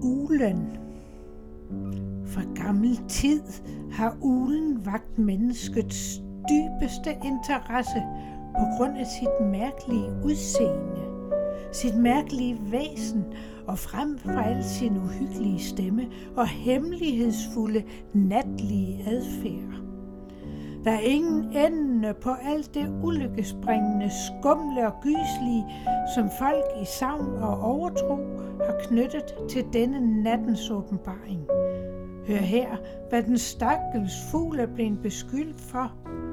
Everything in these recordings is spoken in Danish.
Uglen. Fra gammel tid har uglen vakt menneskets dybeste interesse på grund af sit mærkelige udseende, sit mærkelige væsen og frem for alt sin uhyggelige stemme og hemmelighedsfulde natlige adfærd. Der er ingen ende på alt det ulykkesbringende, skumle og gyselige, som folk i sagn og overtro har knyttet til denne nattens åbenbaring. Hør her, hvad den stakkels fugl er blevet beskyldt for.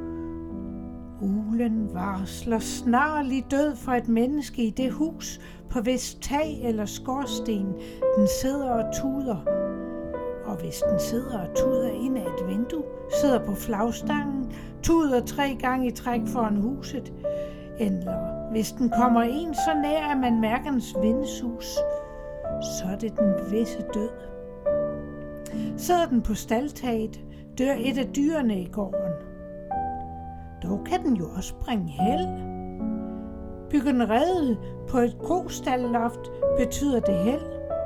Uglen varsler snarlig død for et menneske i det hus, på hvis tag eller skorsten den sidder og tuder. Og hvis den sidder og tuder ind ad et vindue, sidder på flagstangen, tuder 3 gange i træk foran huset, eller hvis den kommer en så nær, at man mærker dens vindsus, så er det den visse død. Sidder den på staldtaget, dør et af dyrene i gården. Dog kan den jo også bringe held. Bygger den rede på et grostaldloft, betyder det held.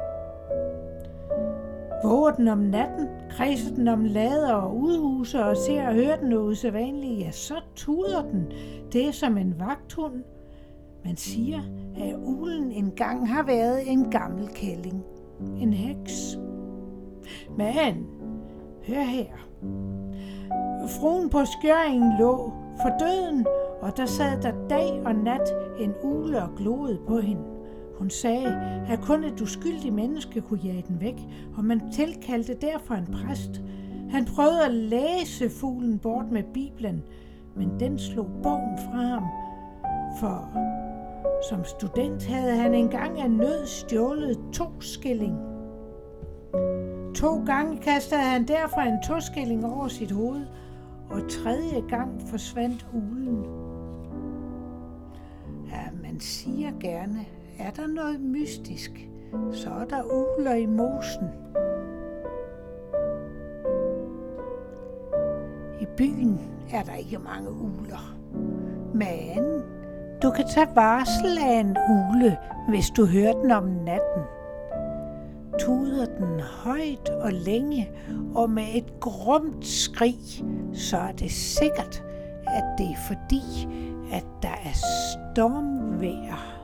Våger den om natten, kredser den om lader og udhuse og ser og hører den noget usædvanligt, ja, så tuder den. Det er som en vagthund. Man siger, at uglen engang har været en gammel kælling, en heks. Men, hør her. Fruen på skjøringen lå for døden, og der sad der dag og nat en ugle og gloede på hende. Hun sagde, at kun et uskyldigt menneske kunne jage den væk, og man tilkaldte derfor en præst. Han prøvede at læse fuglen bort med Bibelen, men den slog bogen fra ham, for som student havde han engang af nød stjålet 2 skilling. 2 gange kastede han derfor en 2-skilling over sit hoved, og 3. gang forsvandt uglen. Ja, man siger gerne, er der noget mystisk, så er der ugler i mosen. I byen er der ikke mange ugler, men du kan tage varsel af en ugle, hvis du hører den om natten. Tuder den højt og længe, og med et grumt skrig, så er det sikkert, at det er fordi, at der er stormvejr.